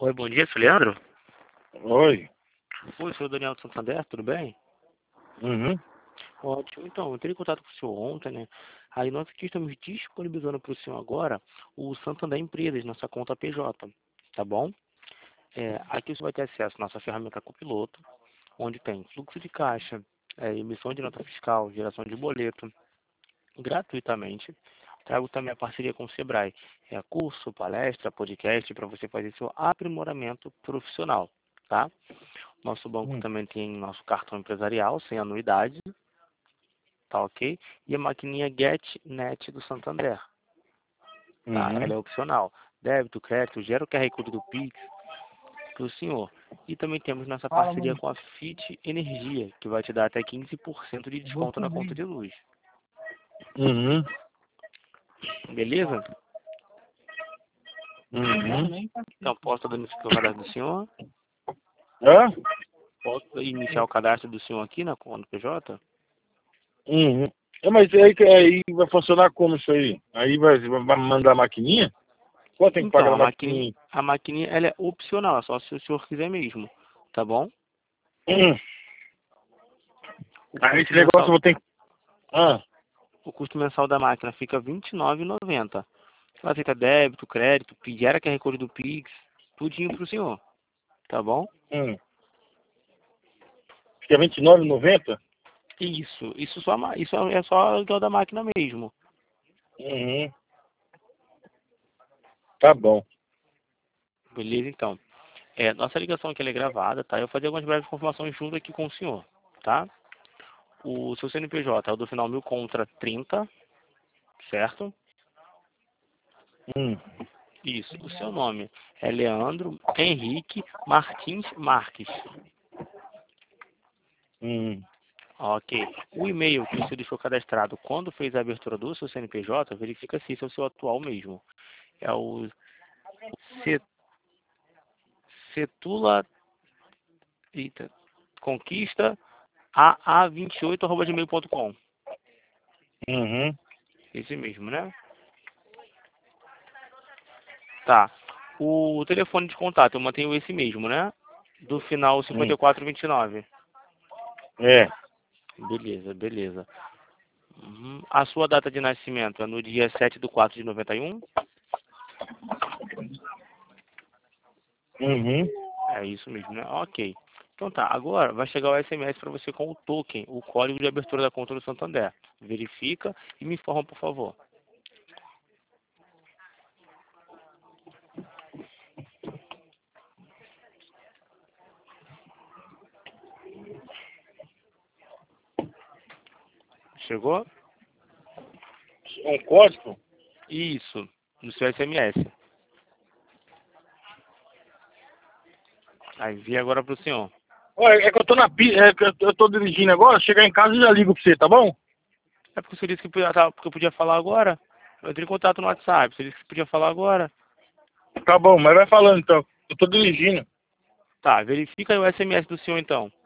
Oi, bom dia, seu Leandro? Oi. Oi, sou o Daniel de Santander, tudo bem? Uhum. Ótimo, então, eu entrei em contato com o senhor ontem, né? Aí nós aqui estamos disponibilizando para o senhor agora o Santander Empresas, nossa conta PJ, tá bom? Aqui o senhor vai ter acesso à nossa ferramenta Copiloto, onde tem fluxo de caixa, emissão de nota fiscal, geração de boleto, gratuitamente. Trago também a parceria com o Sebrae, curso, palestra, podcast, para você fazer seu aprimoramento profissional, tá? Nosso banco Hum. também tem nosso cartão empresarial, sem anuidade, tá ok? E a maquininha GetNet do Santander, tá? Uhum. Ela é opcional. Débito, crédito, gera o QR Code do Pix para o senhor. E também temos nossa Fala, parceria mano. com a Fit Energia, que vai te dar até 15% de Eu vou desconto na conta subir. de luz. Uhum. Beleza? Uhum. Então, posso identificar o cadastro do senhor? Hã? Posso iniciar o cadastro do senhor aqui na conta PJ? Uhum. Mas aí vai funcionar como isso aí? Aí vai mandar a maquininha? Quanto tem que pagar Então, na maquininha? a maquininha ela é opcional, é só se o senhor quiser mesmo, tá bom? Uhum. O Aí custo esse negócio eu mensal, vou ter que... Ah, o custo mensal da máquina fica R$ 29,90. Ela aceita débito, crédito, gera QR Code do Pix, tudinho pro senhor, tá bom? fica R$ 29,90? Isso é só o aluguel da máquina mesmo. Uhum. Tá bom. Beleza, então. Nossa ligação aqui ela é gravada, tá? Eu vou fazer algumas breves confirmações junto aqui com o senhor, tá? O seu CNPJ é o do final 1000 contra 30, certo? Hum. Isso. O seu nome é Leandro Henrique Martins Marques. Hum. Ok. O e-mail que você deixou cadastrado quando fez a abertura do seu CNPJ, verifica se esse é o seu atual mesmo. É o Ce- Cetula eita, Conquista AA28@gmail.com. Uhum. Esse mesmo, né? Tá. O telefone de contato, eu mantenho esse mesmo, né? Do final Hum. 5429. É. Beleza, beleza. A sua data de nascimento é no dia 7/4/91? Uhum. É isso mesmo, né? Ok. Então tá, agora vai chegar o SMS para você com o token, o código de abertura da conta do Santander. Verifica e me informa, por favor. Chegou? Um código? Isso, no seu SMS. Aí vi agora pro senhor. Olha, é que eu tô na pista, é que eu tô dirigindo agora, chegar em casa e já ligo pra você, tá bom? É porque você disse que porque eu podia falar agora. Eu entrei em contato no WhatsApp. Você disse que podia falar agora. Tá bom, mas vai falando então. Eu tô dirigindo. Tá, verifica aí o SMS do senhor então.